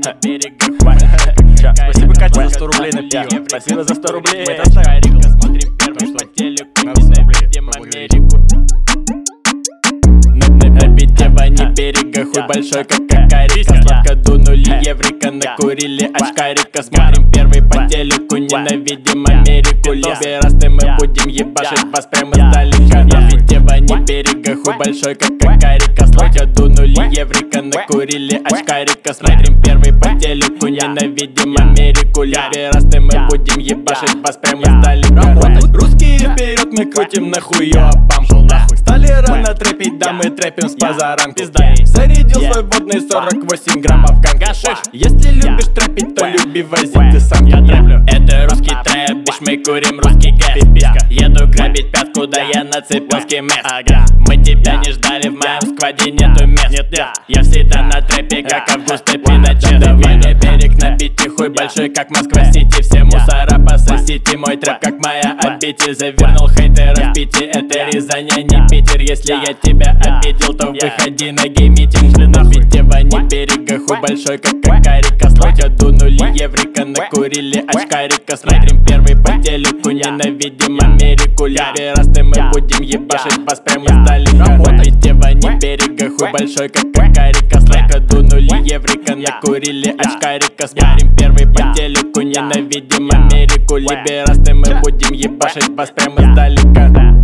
на берегах. Спасибо, Катя, за 100 рублей на пиво. Спасибо за 100 рублей. Мы доставим, смотрим первым по телеку, ненавидим Америку. На Питеване берега, хуй большой, как какарика. Сладко дунули еврика, накурили очкарика. Смотрим первый по телеку, ненавидим Америку. Либерасты, мы будем ебашить вас прямо издалека. На Питеване берега, хуй большой, как какарика. Сладко дунули еврика, накурили очкарика. Смотрим первый по телеку, ненавидим Америку. Либерасты, мы будем ебашить вас прямо издалека. Русские вперед, мы крутим нахуй ебам. Стали рано трэпить, да мы трэпим с позаранку. Зарядил свой водный 48 граммов гангашиш. Если любишь трэпить, то люби возить, ты сам трэплю. Это русский трэп, бич, мы курим русский гэс. Еду грабить пятку, да я нацепил скимэс. Мы тебя не ждали, в моем скваде нету мест. Я всегда на трэпе, как Августа Пиночет. Давай на берег, на бите, хуй большой, как Москва-Сити. Все мусора пососите, мой трэп, как моя обитель. Завернул хейтеров в Пити, это Рязань, а не Питер. Если я тебя обидел, то выходи на гей-митинг. На Питеване берега, хуй большой, как какарика. Слотя дунули еврика, накурили очкарика. Смотрим первый по телеку, ненавидим Америку. Либерасты, мы будем ебашить вас прямо издалека. На Питеване берега, хуй большой, как какарика. Слотя дунули еврика, накурили очкарика. Смотрим первый по телеку, ненавидим Америку. Либерасты, мы будем ебашить вас прямо издалека.